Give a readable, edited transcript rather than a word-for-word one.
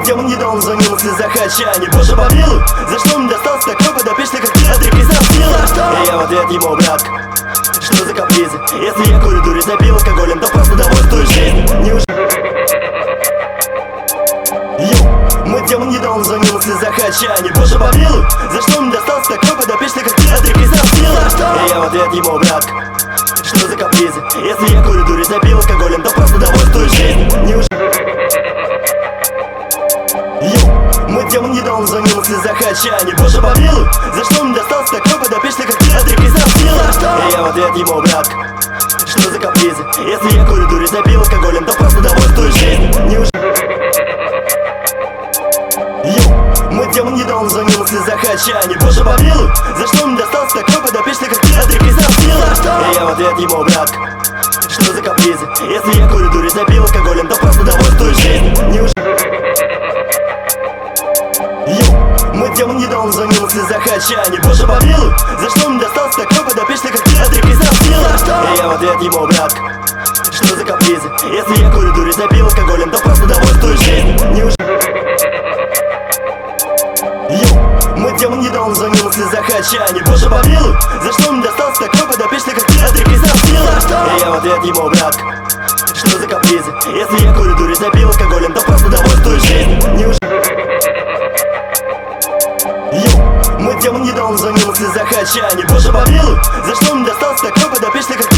демон недавно звонил из-за хачани. Боже помилуй, за что мне достался такой подопечный, как ты, отрекись от силы? И я в ответ ему, братка, что за капризы? Если я курю дури, запил алкоголем, то просто довольствуюсь жизнью. Мой демон недавно звонил из-за хачани. Боже помилуй, за что мне достался такой подопечный, как ты, отрекись от силы? И я в ответ ему, братка, что за капризы? Если я курю дури, запил алкоголем, то просто довольствуюсь жизнью. Мой демон недавно звонил из-за хачани. Боже помилуй, за что мне достался такой подопечный, как ты, отрекись от силы? И я в ответ ему, братка, что за капризы? Если я курю дури, запил алкоголем, то просто довольствуюсь жизнью. Мой демон недавно звонил из-за хачани. Боже помилуй, за что мне достался такой подопечный, как ты, отрекись от силы? И я в ответ ему, братка, что за капризы? Если я курю дури, запил алкоголем, то просто довольствуюсь жизнью. Мой демон недавно звонил из-за хачани. Боже помилуй, за что мне достался такой подопечный, как ты, отрекись от силы? И я в ответ ему, братка, что за капризы? Если я курю дури, запил алкоголем, то просто довольствуюсь жизнью. Мой демон недавно звонил из-за хачани. Боже помилуй, за что мне достался такой подопечный, как ты, отрекись от силы? И я в ответ ему, братка, что за капризы? Если я курю дури, запил алкоголем, то просто довольствуюсь жизнью. Мой демон недавно звонил из-за хачани. Боже помилуй, за что мне достался такой подопечный, как